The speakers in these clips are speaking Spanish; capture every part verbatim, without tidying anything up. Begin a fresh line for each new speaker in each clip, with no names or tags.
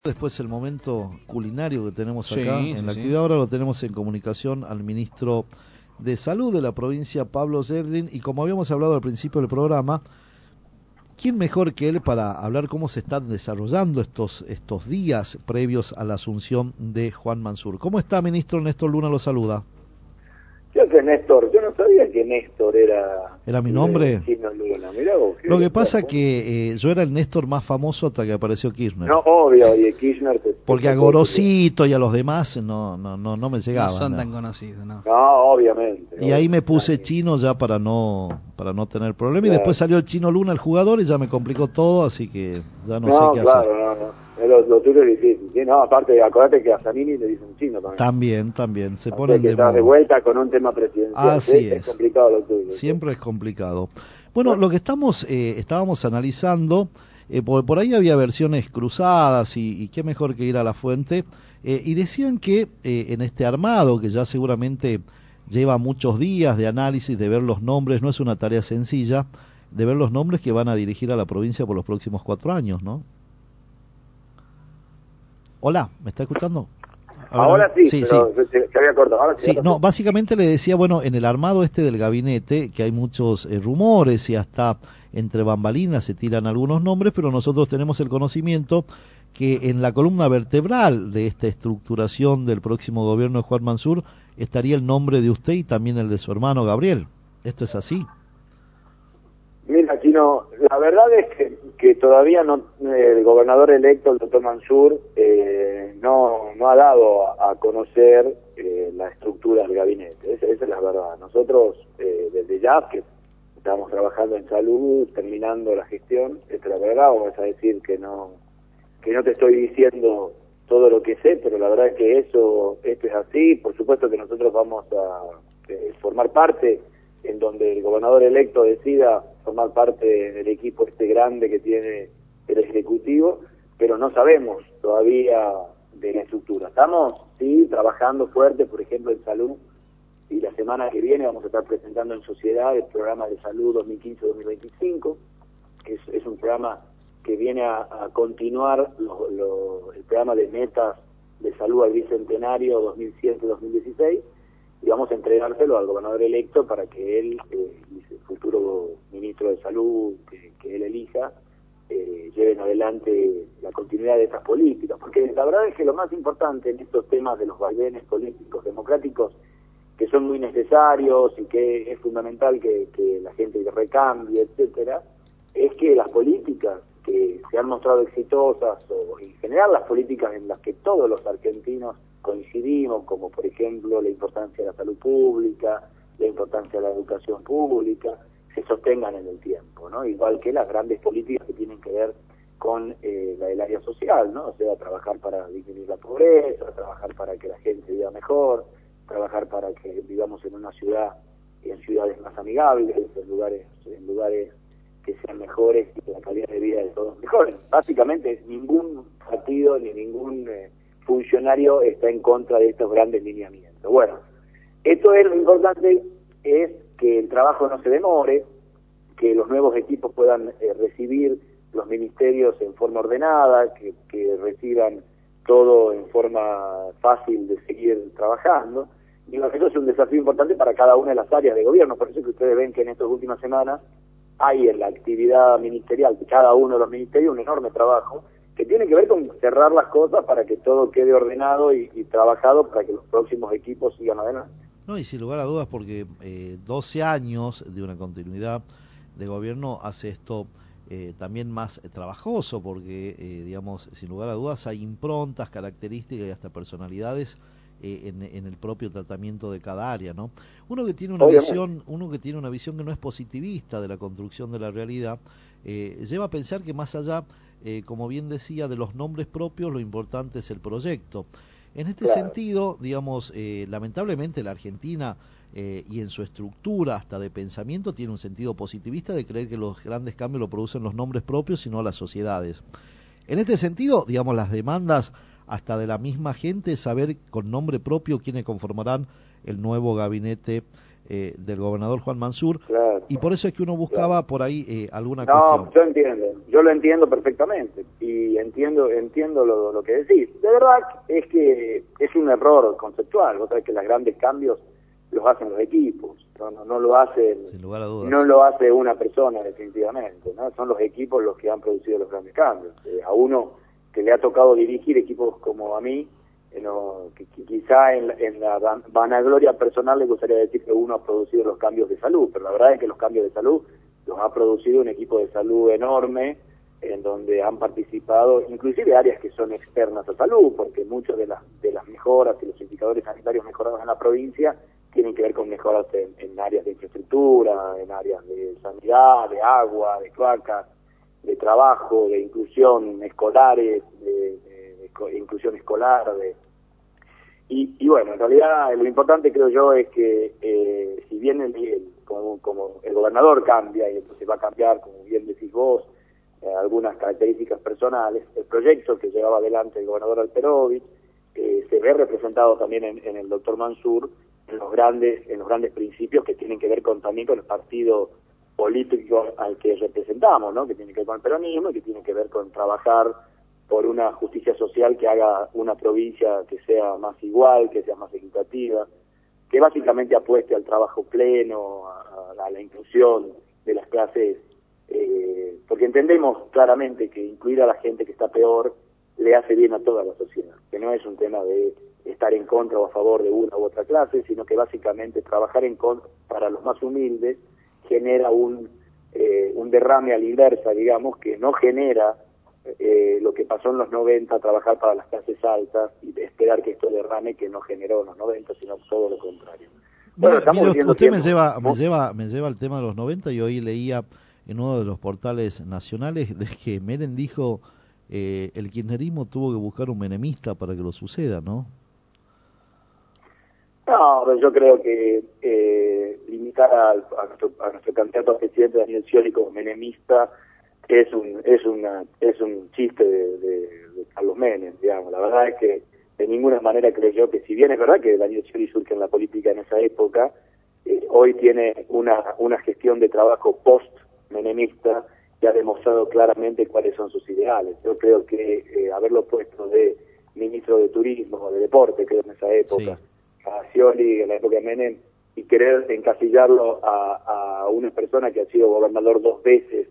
Después el momento culinario que tenemos acá
sí,
en
sí,
la
sí.
actividad, ahora lo tenemos en comunicación al ministro de Salud de la provincia, Pablo Zedlin, y como habíamos hablado al principio del programa, ¿quién mejor que él para hablar cómo se están desarrollando estos, estos días previos a la asunción de Juan Mansur? ¿Cómo está, ministro? Néstor Luna lo saluda.
Yo que Néstor, yo no sabía que Néstor era...
¿Era mi nombre?
Eh, Chino Luna, mirá vos.
Lo que pasa
bueno.
que eh, yo era el Néstor más famoso hasta que apareció Kirchner.
No, obvio, y Kirchner... Te,
Porque
te
a Gorosito y a los demás no no no, no me llegaban.
No son
no.
tan conocidos, ¿no?
No, obviamente.
Y ahí me puse
obviamente.
Chino ya para no para no tener problema.
Claro.
Y después salió el Chino Luna, el jugador, y ya me complicó todo, así que ya no,
No,
sé qué
claro,
hacer.
no, no. Lo, lo tuyo es difícil. Sí, no, aparte, acordate que a Zanini le dicen chino también.
También, también. Se
O sea,
ponen
que
de
estás
moda.
de vuelta con un tema presidencial.
Así
¿sí?
es.
Es complicado lo tuyo.
Siempre
¿sí?
es complicado. Bueno,
Bueno.
lo que estamos eh, estábamos analizando, eh, por, por ahí había versiones cruzadas y, y qué mejor que ir a la fuente, eh, y decían que eh, en este armado, que ya seguramente lleva muchos días de análisis, de ver los nombres, no es una tarea sencilla, de ver los nombres que van a dirigir a la provincia por los próximos cuatro años, ¿no? Hola, ¿me está escuchando?
Ahora, ahora sí,
sí,
pero
sí.
Se, se había cortado. Ahora
Sí,
sí,
no, básicamente le decía, bueno, en el armado este del gabinete, que hay muchos eh, rumores y hasta entre bambalinas se tiran algunos nombres, pero nosotros tenemos el conocimiento que en la columna vertebral de esta estructuración del próximo gobierno de Juan Mansur estaría el nombre de usted y también el de su hermano Gabriel. ¿Esto es así?
Mira, Chino, la verdad es que, que todavía no el gobernador electo, el doctor Mansur, eh, no, no ha dado a, a conocer eh, la estructura del gabinete. Esa, esa es la verdad. Nosotros, eh, desde ya, que estamos trabajando en salud, terminando la gestión, esta es la verdad, o vas a decir que no, que no te estoy diciendo todo lo que sé, pero la verdad es que eso, esto es así. Por supuesto que nosotros vamos a eh, formar parte en donde el gobernador electo decida formar parte del equipo este grande que tiene el Ejecutivo, pero no sabemos todavía de la estructura. Estamos, sí, trabajando fuerte, por ejemplo, en salud, y la semana que viene vamos a estar presentando en sociedad el programa de salud dos mil quince a dos mil veinticinco, que es, es un programa que viene a, a continuar lo, lo, el programa de metas de salud al bicentenario dos mil siete a dos mil dieciséis, y vamos a entregárselo al gobernador electo para que él, eh, el futuro ministro de Salud, que, que él elija, eh, lleven adelante la continuidad de estas políticas. Porque la verdad es que lo más importante en estos temas de los vaivenes políticos democráticos, que son muy necesarios y que es fundamental que, que la gente recambie, etcétera, es que las políticas que se han mostrado exitosas, o en general las políticas en las que todos los argentinos coincidimos, como por ejemplo la importancia de la salud pública, la importancia de la educación pública, se sostengan en el tiempo, ¿no? Igual que las grandes políticas que tienen que ver con eh, la del área social, ¿no? O sea, trabajar para disminuir la pobreza, trabajar para que la gente viva mejor, trabajar para que vivamos en una ciudad, en ciudades más amigables, en lugares, en lugares que sean mejores y que la calidad de vida de todos mejore. Básicamente, ningún partido ni ningún eh, funcionario está en contra de estos grandes lineamientos. Bueno, esto es lo importante, es que el trabajo no se demore, que los nuevos equipos puedan eh, recibir los ministerios en forma ordenada, que, que reciban todo en forma fácil de seguir trabajando. Digo, eso es un desafío importante para cada una de las áreas de gobierno, por eso es que ustedes ven que en estas últimas semanas hay en la actividad ministerial de cada uno de los ministerios un enorme trabajo que tiene que ver con cerrar las cosas para que todo quede ordenado y, y trabajado para que los próximos equipos sigan adelante.
No, y sin lugar a dudas, porque eh, doce años de una continuidad de gobierno hace esto eh, también más eh, trabajoso, porque, eh, digamos, sin lugar a dudas hay improntas, características y hasta personalidades eh, en, en el propio tratamiento de cada área, ¿no? Uno que tiene una
Obviamente.
visión, uno que tiene una visión que no es positivista de la construcción de la realidad, eh, lleva a pensar que más allá, eh, como bien decía, de los nombres propios, lo importante es el proyecto. En este
Claro.
sentido, digamos, eh, lamentablemente la Argentina eh, y en su estructura hasta de pensamiento tiene un sentido positivista de creer que los grandes cambios lo producen los nombres propios y no las sociedades. En este sentido, digamos, las demandas hasta de la misma gente es saber con nombre propio quiénes conformarán el nuevo gabinete eh, del gobernador Juan Mansur,
claro,
y por eso es que uno buscaba
claro.
por ahí eh, alguna
no,
cuestión.
yo entiendo, yo lo entiendo perfectamente, y entiendo entiendo lo, lo que decís. De verdad es que es un error conceptual, vos sabés que los grandes cambios los hacen los equipos, no, no, no lo hacen,
Sin lugar a dudas.
no lo hace una persona definitivamente, ¿no? Son los equipos los que han producido los grandes cambios. Eh, a uno que le ha tocado dirigir equipos como a mí, eh, no, que, que quizá en, en la van, vanagloria personal le gustaría decir que uno ha producido los cambios de salud, pero la verdad es que los cambios de salud los ha producido un equipo de salud enorme, en donde han participado inclusive áreas que son externas a salud, porque muchas de las de las mejoras y los indicadores sanitarios mejorados en la provincia tienen que ver con mejoras en, en áreas de infraestructura, en áreas de sanidad, de agua, de cloacas, de trabajo, de inclusión escolares, de, de, de, de inclusión escolar, de y, y bueno, en realidad lo importante creo yo es que eh, si bien el, el como, como el gobernador cambia y entonces va a cambiar, como bien decís vos, eh, algunas características personales, el proyecto que llevaba adelante el gobernador Alperovich eh, se ve representado también en, en el doctor Mansur, en los grandes en los grandes principios que tienen que ver con también con el partido político al que representamos, ¿no? Que tiene que ver con el peronismo y que tiene que ver con trabajar por una justicia social que haga una provincia que sea más igual, que sea más equitativa, que básicamente apueste al trabajo pleno, a, a la inclusión de las clases, eh, porque entendemos claramente que incluir a la gente que está peor le hace bien a toda la sociedad, que no es un tema de estar en contra o a favor de una u otra clase, sino que básicamente trabajar en contra para los más humildes genera un eh, un derrame a la inversa, digamos, que no genera eh, lo que pasó en los noventa, trabajar para las clases altas y esperar que esto derrame que no generó en los noventa, sino todo lo contrario.
Bueno, estamos mire, usted tiempo, me lleva ¿no? me lleva me lleva al tema de los noventa, y hoy leía en uno de los portales nacionales de que Menem dijo eh, el kirchnerismo tuvo que buscar un menemista para que lo suceda, ¿no?
No, yo creo que eh, limitar a, a, nuestro, a nuestro candidato a presidente Daniel Scioli como menemista es un es una es un chiste de, de, de Carlos Menem, digamos. La verdad es que de ninguna manera creo yo que, si bien es verdad que Daniel Scioli surge en la política en esa época, eh, hoy tiene una una gestión de trabajo post menemista que ha demostrado claramente cuáles son sus ideales. Yo creo que eh, haberlo puesto de ministro de Turismo o de Deporte, creo, en esa época, sí, a Scioli en la época de Menem, y querer encasillarlo a, a una persona que ha sido gobernador dos veces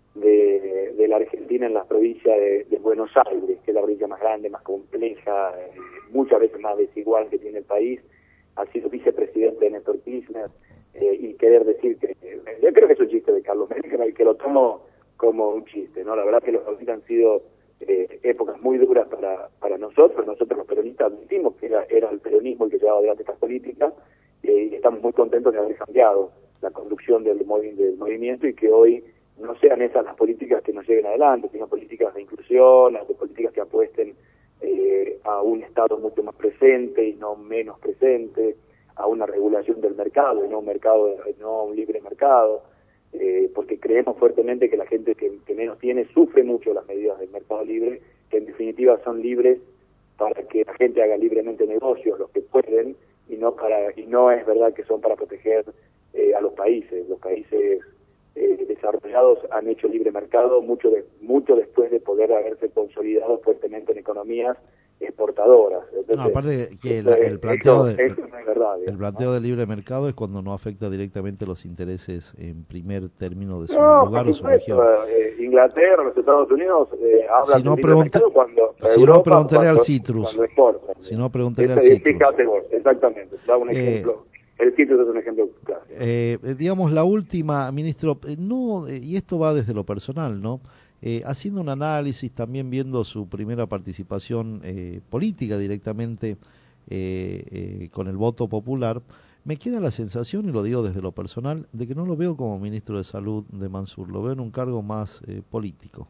de, de la Argentina en la provincia de, de Buenos Aires, que es la provincia más grande, más compleja, eh, muchas veces más desigual que tiene el país, ha sido vicepresidente de Néstor Kirchner, eh, y querer decir que, eh, yo creo que es un chiste de Carlos Menem, que, que lo tomo como un chiste, ¿no? La verdad que los noventa han sido Eh, épocas muy duras para para nosotros. Nosotros los peronistas admitimos que era, era el peronismo el que llevaba adelante estas políticas, eh, y estamos muy contentos de haber cambiado la conducción del, movi del movimiento, y que hoy no sean esas las políticas que nos lleguen adelante, sino políticas de inclusión, de políticas que apuesten eh, a un Estado mucho más presente y no menos presente, a una regulación del mercado y no un mercado, no un libre mercado. Eh, porque creemos fuertemente que la gente que, que menos tiene sufre mucho las medidas del mercado libre, que en definitiva son libres para que la gente haga libremente negocios, los que pueden, y no para y no es verdad que son para proteger eh, a los países. Los países eh, desarrollados han hecho libre mercado mucho de, mucho después de poder haberse consolidado fuertemente en economías exportadoras. Entonces,
no, aparte que el, el planteo
eso,
de,
eso no es verdad, digamos,
el planteo
¿no?
del libre mercado es cuando no afecta directamente los intereses en primer término de su
no,
lugar o su región.
Eh, Inglaterra, los Estados Unidos eh, hablan
si no
de libre mercado cuando
si
Europa,
no preguntaré
cuando,
al Citrus.
Cuando exportan,
si no preguntaré
Ese,
al Citrus.
Fíjate vos, exactamente. Da un ejemplo. Eh, El Citrus es un ejemplo claro.
Eh, digamos, la última, ministro, eh, no eh, y esto va desde lo personal, ¿no? Eh, haciendo un análisis, también viendo su primera participación eh, política directamente eh, eh, con el voto popular, me queda la sensación, y lo digo desde lo personal, de que no lo veo como ministro de Salud de Mansur, lo veo en un cargo más eh, político.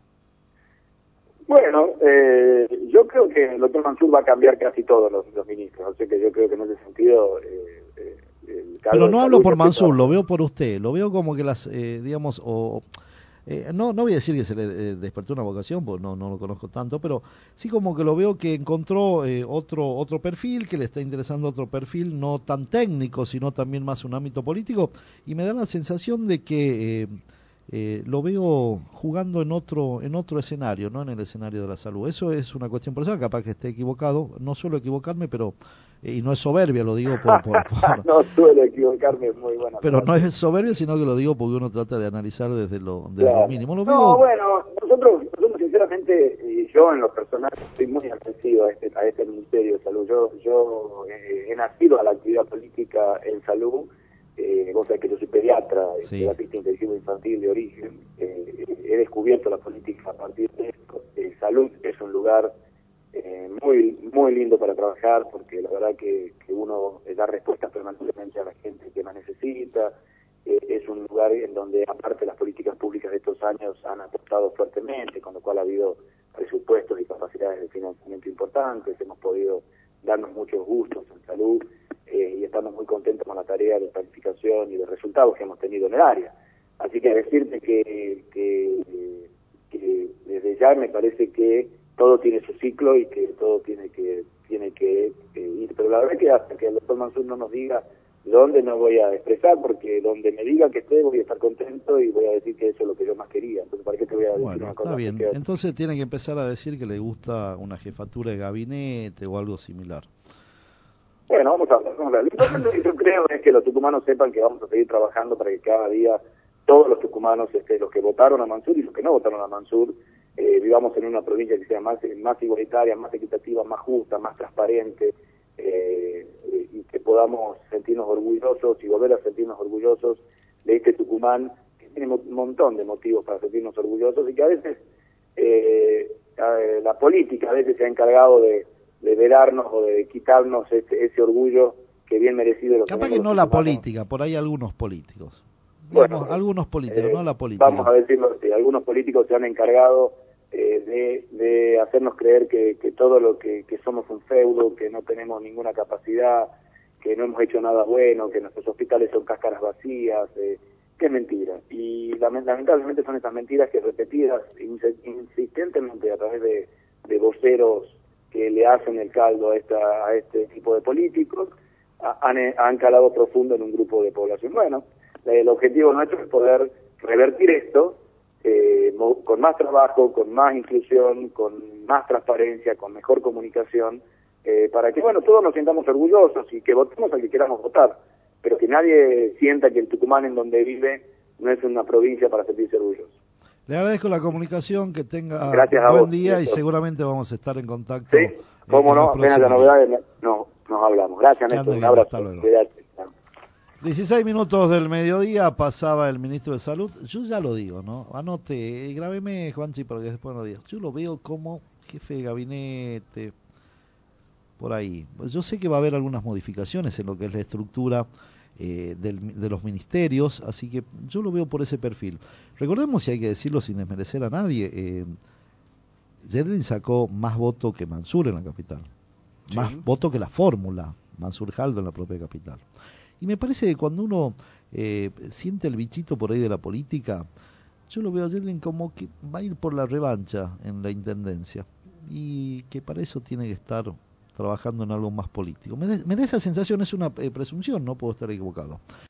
Bueno, eh, yo creo que el doctor Mansur va a cambiar casi todos los, los ministros, así que yo creo que en ese sentido... Eh, eh, el cargo
Pero no
de
hablo por
Mansur,
lo veo por usted, lo veo como que las, eh, digamos, o... Eh, no, no voy a decir que se le eh, despertó una vocación, porque no, no lo conozco tanto, pero sí como que lo veo que encontró eh, otro otro perfil, que le está interesando otro perfil, no tan técnico, sino también más un ámbito político, y me da la sensación de que eh, eh, lo veo jugando en otro en otro escenario, no en el escenario de la salud. Eso es una cuestión personal, capaz que esté equivocado, no suelo equivocarme, pero y no es soberbia, lo digo por... por, por
no suelo equivocarme, es muy buena.
pero no es soberbia, sino que lo digo porque uno trata de analizar desde lo, desde
claro.
lo mínimo. Lo
no,
veo...
bueno, nosotros, nosotros sinceramente, y yo en lo personal estoy muy agradecido a este, a este Ministerio de Salud. Yo, yo eh, he nacido a la actividad política en salud, eh, vos sabés que yo soy pediatra,
Sí.
terapista intensivo infantil de origen, eh, he descubierto la política a partir de esto. Eh, salud es un lugar Eh, muy muy lindo para trabajar, porque la verdad que, que uno da respuestas permanentemente a la gente que más necesita. Eh, es un lugar en donde, aparte, las políticas públicas de estos años han apostado fuertemente, con lo cual ha habido presupuestos y capacidades de financiamiento importantes. Hemos podido darnos muchos gustos en salud eh, y estamos muy contentos con la tarea de planificación y de resultados que hemos tenido en el área. Así que decirte que, que, que desde ya me parece que todo tiene su ciclo y que todo tiene que tiene que eh, ir, pero la verdad es que hasta que el doctor Mansur no nos diga dónde no voy a expresar, porque donde me diga que esté voy a estar contento y voy a decir que eso es lo que yo más quería. Entonces, ¿para qué te voy a decir
Bueno,
una cosa?
está bien.
Que...
Entonces tiene que empezar a decir que le gusta una jefatura de gabinete o algo similar.
Bueno, vamos a hablar. Vamos a hablar. Lo importante que yo creo es que los tucumanos sepan que vamos a seguir trabajando para que cada día todos los tucumanos, este, los que votaron a Mansur y los que no votaron a Mansur, eh, vivamos en una provincia que sea más, más igualitaria, más equitativa, más justa, más transparente, eh, y que podamos sentirnos orgullosos y volver a sentirnos orgullosos de este Tucumán, que tiene un montón de motivos para sentirnos orgullosos y que a veces eh, la política a veces se ha encargado de, de vedarnos o de quitarnos ese, ese orgullo que bien merecido. Lo
Capaz que no la política, por ahí algunos políticos.
Bueno,
Digamos, algunos políticos,
eh,
no la política.
Vamos a decirlo así, algunos políticos se han encargado eh, de, de hacernos creer que, que todo lo que, que somos un feudo, que no tenemos ninguna capacidad, que no hemos hecho nada bueno, que nuestros hospitales son cáscaras vacías, eh, que es mentira. Y lamentablemente son estas mentiras que repetidas insistentemente a través de, de voceros que le hacen el caldo a, esta, a este tipo de políticos, han, han calado profundo en un grupo de población. Bueno, el objetivo nuestro es poder revertir esto eh, con más trabajo, con más inclusión, con más transparencia, con mejor comunicación, eh, para que, bueno, todos nos sintamos orgullosos y que votemos al que queramos votar, pero que nadie sienta que el Tucumán en donde vive no es una provincia para sentirse orgulloso.
Le agradezco la comunicación, que tenga
Gracias
un
a
buen
vos,
día
Néstor.
Y seguramente vamos a estar en contacto.
Sí, cómo
en
no,
los
apenas la
próximos
novedad, no, nos hablamos. Gracias,
Que
Néstor,
ande
un
bien,
abrazo.
hasta luego.
Cuídate.
dieciséis minutos del mediodía pasaba el ministro de Salud. Yo ya lo digo, ¿no? Anote, eh, grábeme, Juanchi, porque después no digas. Yo lo veo como jefe de gabinete, por ahí. Yo sé que va a haber algunas modificaciones en lo que es la estructura eh, del, de los ministerios, así que yo lo veo por ese perfil. Recordemos, si hay que decirlo sin desmerecer a nadie, eh, Yedlin sacó más voto que Mansur en la capital. Sí. Más voto que la fórmula, Mansur Jaldo en la propia capital. Y me parece que cuando uno eh, siente el bichito por ahí de la política, yo lo veo a Yedlin como que va a ir por la revancha en la intendencia y que para eso tiene que estar trabajando en algo más político. Me, de, me da esa sensación, es una eh, presunción, no puedo estar equivocado.